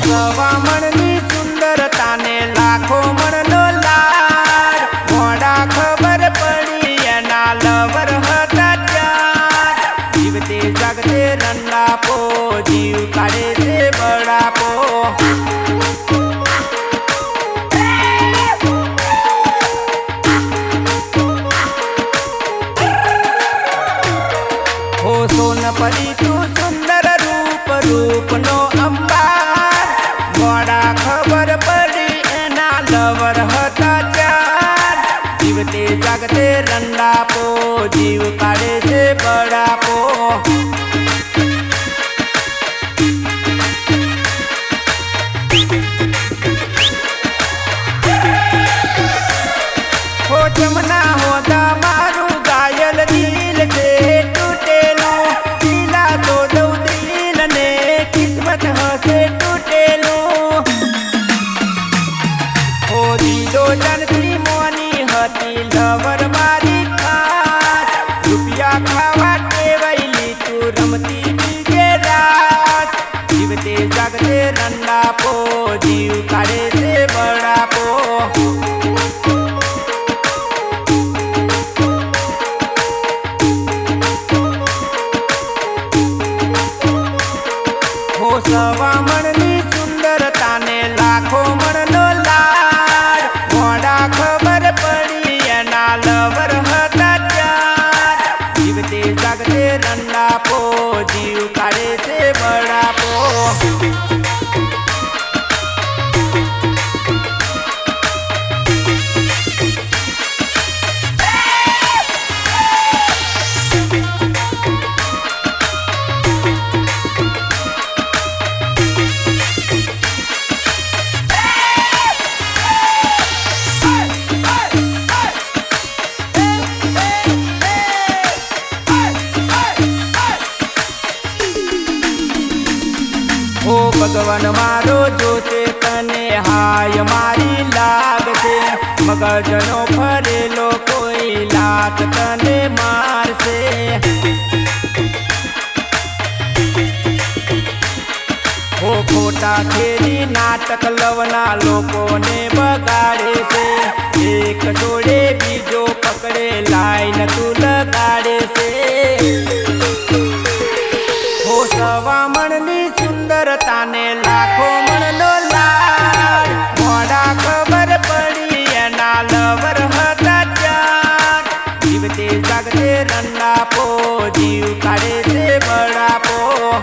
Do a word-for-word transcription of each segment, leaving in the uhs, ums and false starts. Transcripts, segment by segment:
સવામણની સુંદરતાને લાખો મણનો લાડ મોડા ખબર પડી એના લવર હતા ચાર જીવતે જાગતે રંડાપો જીવ કાઢે છે બળાપો હો સોનપરી તું સુંદર રૂપ રૂપનો અંબાર મોડા ખબર પડી એના લવર હતા ચાર જીવતે જાગતે રંડાપો જીવ કાઢે છે બળાપો હો જમના હોદા મારું ગાયલ દિલ છે તૂટેલું દિલા તો દઉં દિલ ને કિસ્મત હશે તૂટેલું હો દીદો જનથી મોની હતી લવર મારી ખાસ રૂપિયા ખાવા ટેવાયેલી તું રમતી બીજે રાસ જીવતે જાગતે રંડાપો જીવ કાઢે છે બળાપો હો સવામણની સુંદરતાને લાખો મણનો લાડ મોડા ખબર પડી એના લવર હતા ચાર જીવતે જાગતે રંડાપો જીવ કાઢે છે બળાપો ઓ ભગવાન મારો જોશે તને હાય મારી લાગશે મગજનો ફરેલો કોઈ લાત તને મારશે ઓ ખોટા ખેલી નાટક લવના લોકોને બગાડે છે એક જોડે બીજો પકડે લાઈન તું લગાડે છે હો સવામણની સુંદરતાને લાખો મણનો લાડ મોડા ખબર પડી એના લવર હતા ચાર જીવતે જાગતે રંડાપો જીવ કાઢે છે બળાપો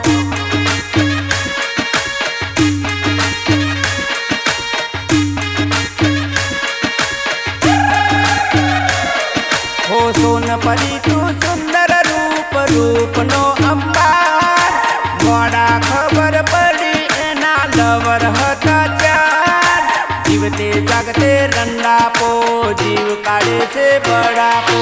હો સોનપરી તું સુંદર રૂપ રૂપનો અંબાર મોડા ખબર પડી એના લવર હતા ચાર જીવતે જાગતે રંડાપો જીવ કાઢે છે બળાપો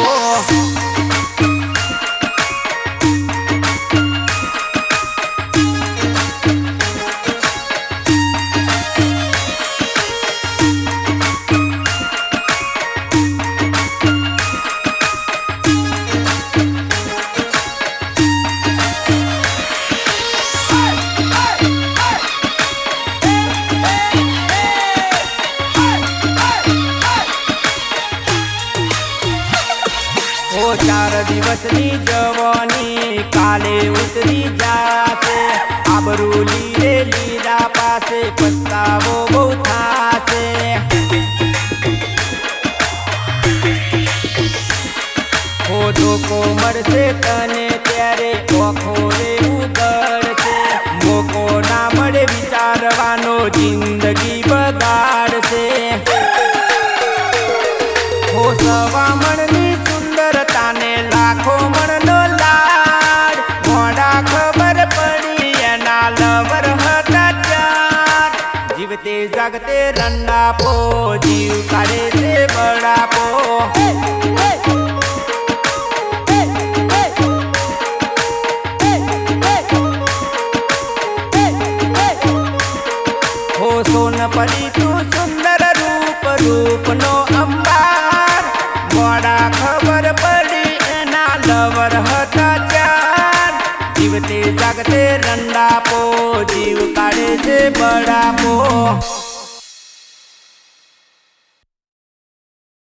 ઓ ચાર દિવસની જવાની કાલે ઉતરી જાશે આબરૂ લીરે લીરા પાસે પસ્તાવો બહુ થાશે હો ધોકો મળશે તને ત્યારે ઓખો રે ઉગડશે મોકો ના મળે વિચારવાનો જિંદગી બગાડશે હો સવામણની સુંદરતાને લાખો મણનો લાડ મોડા ખબર પડી એના લવર હતા ચાર જીવતે જાગતે રંડાપો જીવ કાઢે છે બળાપો હો સોનપરી તું સુંદર રૂપ રૂપનો અંબાર મોડા ખબર પડી એના લવર હતા ચાર જીવ ઊંઘતે જાગતે રંડાપો જીવ કાઢે છે બડાપો।